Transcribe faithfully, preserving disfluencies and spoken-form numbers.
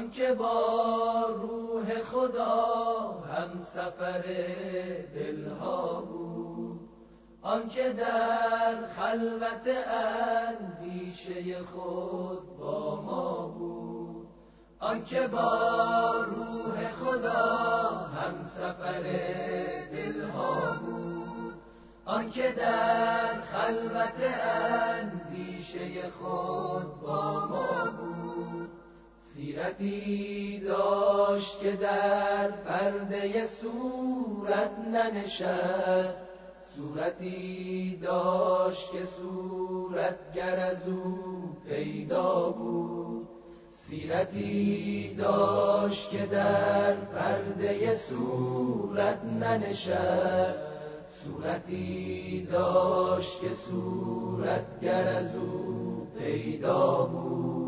آنکه با روح خدا هم سفر دلها بود، آنکه در خلوت اندیشه خود با ما بود، آنکه با روح خدا هم سفر دلها بود، آنکه در خلوت اندیشه خود با ما بود. سیرتی داشت که در پرده صورت ننشست، صورتی داشت که صورتگر از او پیدا بود، سیرتی داشت که در پرده صورت ننشست، صورتی داشت که صورتگر از او پیدا بود.